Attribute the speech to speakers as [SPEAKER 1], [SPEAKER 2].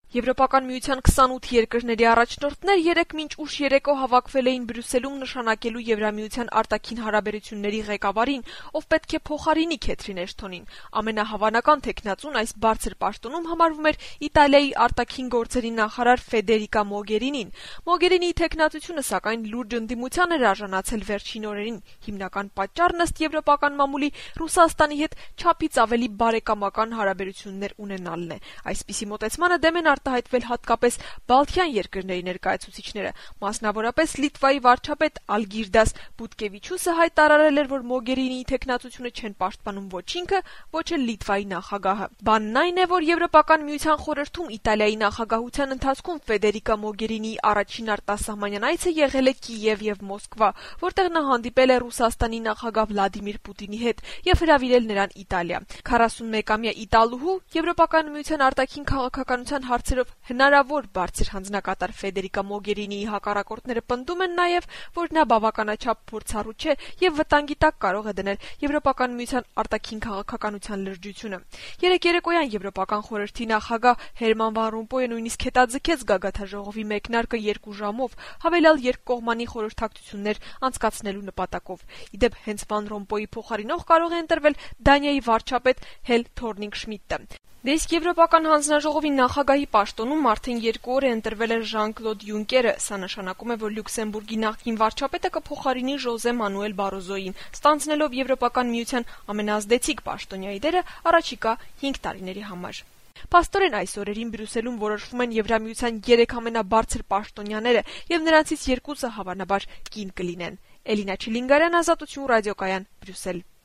[SPEAKER 1] Եվրոպական միության 28 երկրների առաջնորդներ երեկ մինչ ուշ երեկո հավաքվել էին Բրյուսելում նշանակելու Եվրամիության արտաքին հարաբերությունների ղեկավարին, ով պետք է փոխարինի Քեթրին Էշթոնին։ Ամենահավանական թեկնածուն այս բարձր պաշտոնում համարվում էր Իտալիայի արտաքին գործերի նախարար Ֆեդերիկա Մոգերինին։ Մոգերինիի թեկնածությունը, սակայն, լուրջ ընդդիմության էր արժանացել վերջին օրերին։ Հիմնական պատճառն ըստ եվրոպական մամուլի Ռուսաստանի հետ չափից ավելի բարեկամական հարաբերություններ ունենալն է։ Այսպիսի մոտեցմանը դեմ են արտահայտվել հատկապես Բալթյան երկրների ներկայացուցիչները, մասնավորապես Լիտվայի վարչապետ Ալգիրդաս Բուտկևիչյուսը հայտարարել էր, որ Մոգերինիի թեկնածությունը չեն պաշտպանում ոչ ինքը, ոչ էլ Լիտվայի նախագահը։ Բանն այն է, որ Եվրոպական միության խորհրդում Իտալիայի նախագահության ընթացքում Ֆեդերիկա Մոգերինիի առաջին արտասահմանյան այցը եղել է Կիև եւ Մոսկվա, որտեղ նա հանդիպել է Ռուսաստանի նախագահ Վլադիմիր Պուտինի հետ եւ հրավիրել նրան Իտալիա։ 41-ամյա իտալուհու Եվրոպական միության արտաքին քաղաքականության հարցերով հնարավոր բարձր հանձնակատար Ֆեդերիկա Մոգերինիի հակառակորդները պնդում են նաև, որ նա բավականաչափ փորձառու չէ եւ վտանգի տակ կարող է դնել Եվրոպական միության արտաքին քաղաքականության լրջությունը։ Երեկ երեկոյան Եվրոպական խորհրդի նախագահ Հերման վան Ռոմպոյը նույնիսկ հետաձգեց գագաթաժողովի մեկնարկը 2 ժամով, հավելյալ երկկողմանի խորհրդակցություններ անցկացնելու նպատակով։ Իդեպ հենց վան Ռոմպոյի փոխարինող կարող է ընտրվել Դանիայի վարչապետ Հել Թորնինգ-Շմիդտը։ Դե իսկ Եվրոպական հանձնաժողովի նախագահի պաշտոնում արդեն 2 օր է ընտրվել է Ժան-Կլոդ Յունկերը։ Սա նշանակում է, որ Լյուքսեմբուրգի նախկին վարչապետը կփոխարինի Ժոզե Մանուել Բարոզոյին, ստանձնելով Եվրոպական միության ամենաազդեցիկ պաշտոնյայի դերը առաջիկա 5 տարիների համար։ Փաստորեն այս օրերին Բրյուսելում որոշվում են Եվրամիության 3 ամենաբարձր պաշտոնյաները, եւ նրանցից 2-ը հավանաբար կին կլինեն։ Էլինա Չիլինգարյան, Ազատություն ռադիոկայան, Բրյուսել։